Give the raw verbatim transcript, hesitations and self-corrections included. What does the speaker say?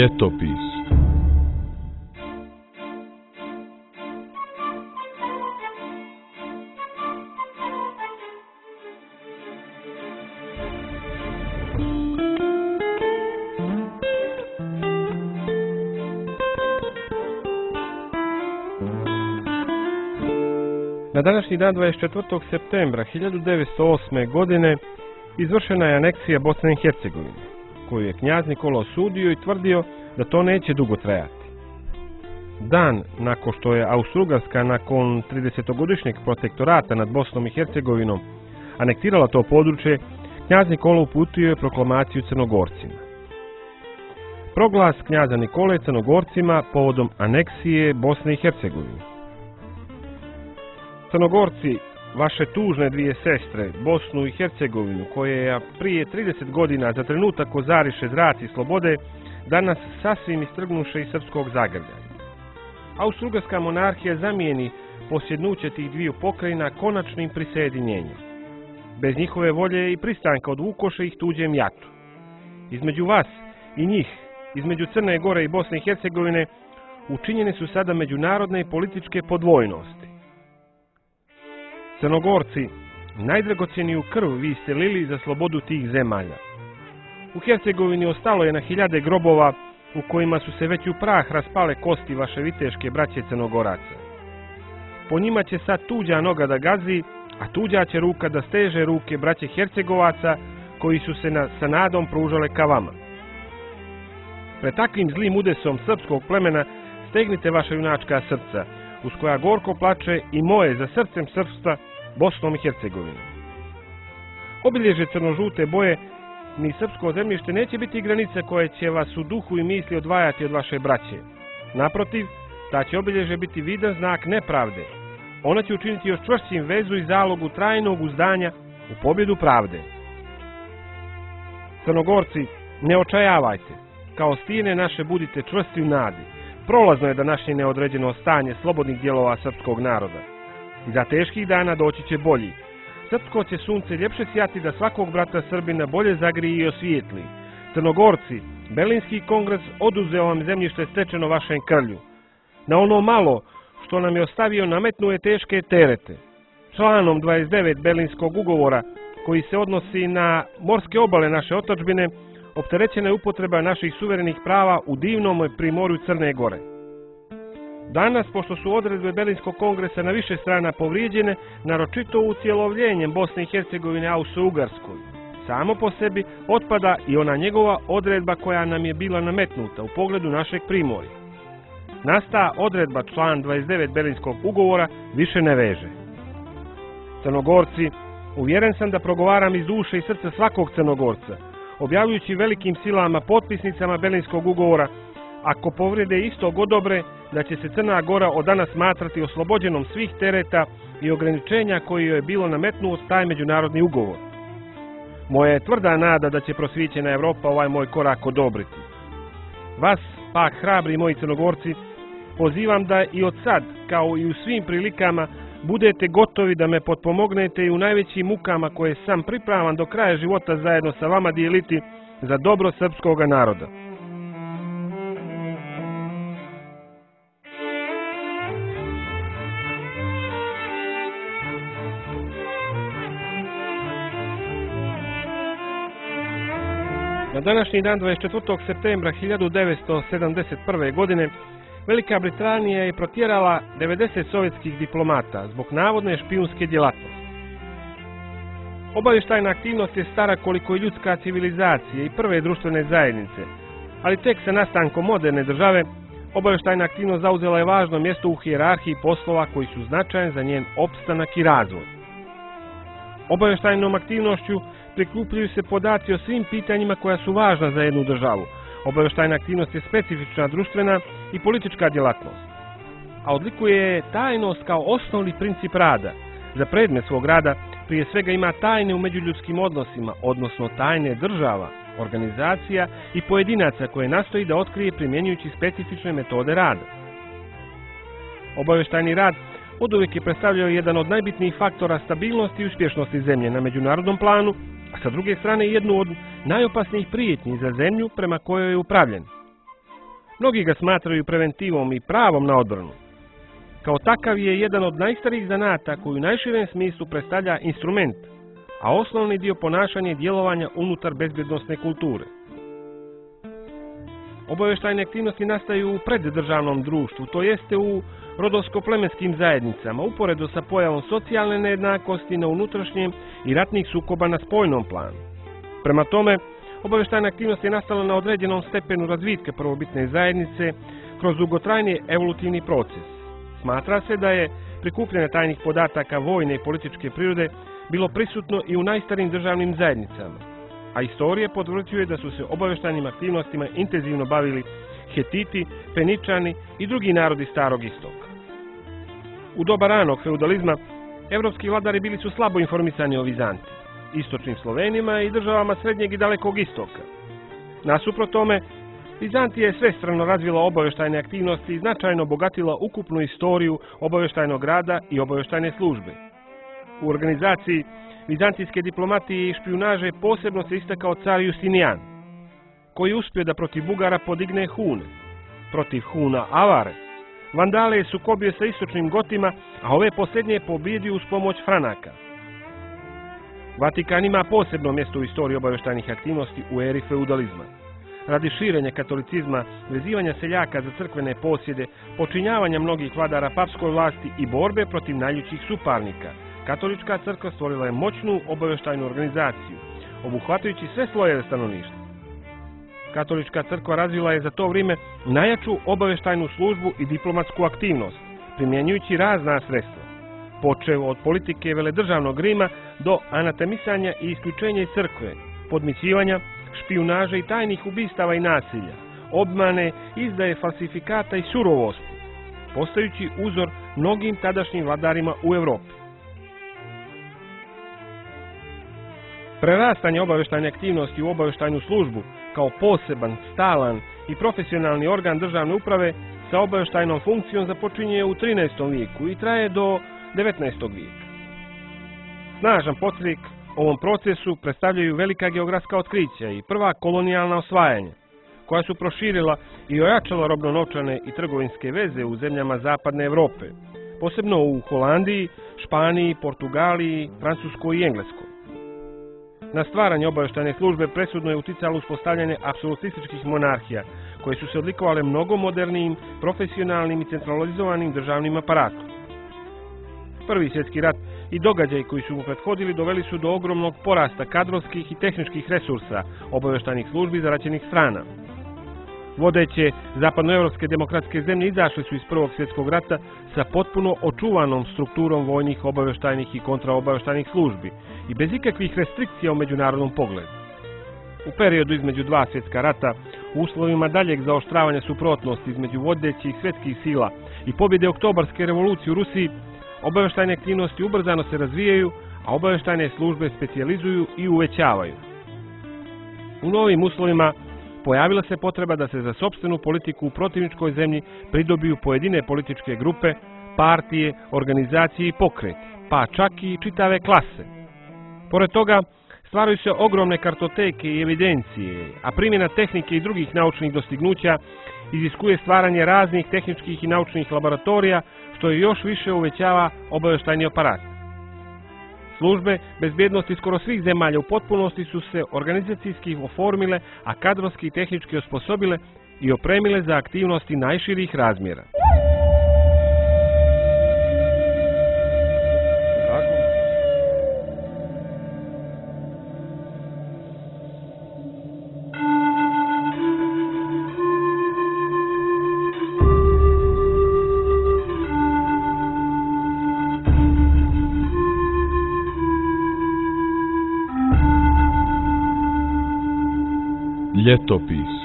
Ljetopis. Na današnji dan dvadeset četvrtog septembra hiljadu devetsto osme. godine izvršena je aneksija Bosne i Hercegovine, koju je knjaz Nikola osudio i tvrdio da to neće dugo trajati. Dan nakon što je Austro-Ugarska nakon tridesetogodišnjeg protektorata nad Bosnom i Hercegovinom anektirala to područje, knjaz Nikola uputio je proklamaciju Crnogorcima. Proglas knjaza Nikole Crnogorcima povodom aneksije Bosne i Hercegovine. Crnogorci, vaše tužne dvije sestre, Bosnu i Hercegovinu, koje je prije trideset godina za trenutak ozariše zraci slobode, danas sasvim istrgnuše iz srpskog zagrljanja. Austro-Ugarska monarhija zamijeni posjednuće tih dviju pokrajina konačnim prisjedinjenjem. Bez njihove volje i pristanka odvukoše ih tuđem jatu. Između vas i njih, između Crne Gore i Bosne i Hercegovine, učinjene su sada međunarodne i političke podvojnosti. Crnogorci, najdragocjeniju krv vi ste lili za slobodu tih zemalja. U Hercegovini ostalo je na hiljade grobova u kojima su se već u prah raspale kosti vaše viteške braće Crnogoraca. Po njima će sad tuđa noga da gazi, a tuđa će ruka da steže ruke braće Hercegovaca koji su se na, sa nadom pružale ka vama. Pred takvim zlim udesom srpskog plemena stegnite vaša junačka srca, uz koja gorko plače i moje za srcem srpstva, Bosnom i Hercegovinom. Obilježje crno-žute boje ni srpsko zemljište neće biti granica koja će vas u duhu i misli odvajati od vaše braće. Naprotiv, ta će obilježje biti vidan znak nepravde. Ona će učiniti još čvršćim vezu i zalogu trajnog uzdanja u pobjedu pravde. Crnogorci, ne očajavajte. Kao stijene naše budite čvrsti u nadi. Prolazno je današnje neodređeno stanje slobodnih dijelova srpskog naroda. Iza teških dana doći će bolji. Srpsko će sunce ljepše sjati da svakog brata Srbina bolje zagriji i osvijetli. Crnogorci, Berlinski kongres oduzeo vam zemljište stečeno vašem krlju. Na ono malo što nam je ostavio nametnuje teške terete. Članom dvadeset devet Berlinskog ugovora, koji se odnosi na morske obale naše otadžbine, opterećena je upotreba naših suverenih prava u divnom primorju Crne Gore. Danas, pošto su odredbe Berlinskog kongresa na više strana povrijeđene, naročito ucjelovljenjem Bosne i Hercegovine Austro-Ugarskoj, samo po sebi otpada i ona njegova odredba koja nam je bila nametnuta u pogledu našeg primorja. Nasta odredba član dvadeset devet Berlinskog ugovora više ne veže. Crnogorci, uvjeren sam da progovaram iz duše i srca svakog Crnogorca, objavljujući velikim silama potpisnicama Berlinskog ugovora, ako povrijede istog odobre, da će se Crna Gora od danas smatrati oslobođenom svih tereta i ograničenja koji joj je bilo nametnuo taj međunarodni ugovor. Moja je tvrda nada da će prosvijećena Evropa ovaj moj korak odobriti. Vas, pak hrabri moji Crnogorci, pozivam da i od sad, kao i u svim prilikama, budete gotovi da me potpomognete i u najvećim mukama koje sam pripravan do kraja života zajedno sa vama dijeliti za dobro srpskoga naroda. Na današnji dan dvadeset četvrtog septembra hiljadu devetsto sedamdeset prve. godine Velika Britanija je protjerala devedeset sovjetskih diplomata zbog navodne špijunske djelatnosti. Obavještajna aktivnost je stara koliko i ljudska civilizacija i prve društvene zajednice, ali tek sa nastankom moderne države obavještajna aktivnost zauzela je važno mjesto u hijerarhiji poslova koji su značajni za njen opstanak i razvoj. Obavještajnom aktivnošću prikupljaju se podaci o svim pitanjima koja su važna za jednu državu. Obavještajna aktivnost je specifična društvena i politička djelatnost, a odlikuje je tajnost kao osnovni princip rada. Za predmet svog rada prije svega ima tajne u međuljudskim odnosima, odnosno tajne država, organizacija i pojedinaca koje nastoji da otkrije primjenjujući specifične metode rada. Obavještajni rad oduvijek je predstavljao jedan od najbitnijih faktora stabilnosti i uspješnosti zemlje na međunarodnom planu, a sa druge strane jednu od najopasnijih prijetnji za zemlju prema kojoj je upravljen. Mnogi ga smatraju preventivom i pravom na odbranu. Kao takav je jedan od najstarijih zanata koji u najširem smislu predstavlja instrument, a osnovni dio ponašanja i djelovanja unutar bezbjednosne kulture. Obavještajne aktivnosti nastaju u preddržavnom društvu, to jeste u rodovsko-plemenskim zajednicama, uporedo sa pojavom socijalne nejednakosti na unutrašnjem i ratnih sukoba na spoljnom planu. Prema tome, obavještajna aktivnost je nastala na određenom stepenu razvitka prvobitne zajednice kroz dugotrajni evolutivni proces. Smatra se da je prikupljanje tajnih podataka vojne i političke prirode bilo prisutno i u najstarijim državnim zajednicama, a istorija potvrđuje da su se obavještajnim aktivnostima intenzivno bavili Hetiti, Feničani i drugi narodi Starog Istoka. U doba ranog feudalizma, evropski vladari bili su slabo informisani o Vizantiji, istočnim Slovenima i državama Srednjeg i Dalekog Istoka. Nasuprot tome, Vizantija je svestrano razvila obavještajne aktivnosti i značajno obogatila ukupnu istoriju obavještajnog rada i obavještajne službe. U organizaciji vizantijske diplomatije i špijunaže posebno se istakao car Justinijan, koji je uspio da protiv Bugara podigne Hune, protiv Huna Avare. Vandale je sukobio sa istočnim Gotima, a ove posljednje pobjedio uz pomoć Franaka. Vatikan ima posebno mjesto u istoriji obavještajnih aktivnosti u eri feudalizma. Radi širenja katolicizma, vezivanja seljaka za crkvene posjede, počinjavanja mnogih vladara papskoj vlasti i borbe protiv najljućih suparnika, katolička crkva stvorila je moćnu obavještajnu organizaciju, obuhvatajući sve slojeve stanovništva. Katolička crkva razvila je za to vrijeme najjaču obavještajnu službu i diplomatsku aktivnost, primjenjujući razna sredstva, počev od politike veledržavnog Rima do anatemisanja i isključenja iz crkve, podmićivanja, špijunaže i tajnih ubistava i nasilja, obmane, izdaje falsifikata i surovosti, postajući uzor mnogim tadašnjim vladarima u Europi. Prerastanje obavještajne aktivnosti u obavještajnu službu kao poseban, stalan i profesionalni organ državne uprave sa obavještajnom funkcijom započinje u trinaestom vijeku i traje do devetnaestog vijeka. Snažan podstrek ovom procesu predstavljaju velika geografska otkrića i prva kolonijalna osvajanja, koja su proširila i ojačala robno-novčane i trgovinske veze u zemljama zapadne Europe, posebno u Holandiji, Španiji, Portugaliji, Francuskoj i Engleskoj. Na stvaranje obavještajne službe presudno je uticalo uspostavljanje apsolutističkih monarhija, koje su se odlikovale mnogo modernijim, profesionalnim i centralizovanim državnim aparatom. Prvi svjetski rat i događaji koji su mu prethodili doveli su do ogromnog porasta kadrovskih i tehničkih resursa obavještajnih službi zaraćenih strana. Vodeće zapadnoevropske demokratske zemlje izašle su iz Prvog svjetskog rata sa potpuno očuvanom strukturom vojnih obavještajnih i kontraobavještajnih službi i bez ikakvih restrikcija u međunarodnom pogledu. U periodu između dva svjetska rata, u uslovima daljeg zaoštravanja suprotnosti između vodećih svjetskih sila i pobjede Oktobarske revolucije u Rusiji, obavještajne aktivnosti ubrzano se razvijaju, a obavještajne službe specijalizuju i uvećavaju. U novim uslovima pojavila se potreba da se za sopstvenu politiku u protivničkoj zemlji pridobiju pojedine političke grupe, partije, organizacije i pokreti, pa čak i čitave klase. Pored toga, stvaraju se ogromne kartoteke i evidencije, a primjena tehnike i drugih naučnih dostignuća iziskuje stvaranje raznih tehničkih i naučnih laboratorija, što je još više uvećava obavještajni aparat. Službe bezbjednosti skoro svih zemalja u potpunosti su se organizacijski oformile, a kadrovski i tehnički osposobile i opremile za aktivnosti najširih razmjera. Ljetopis.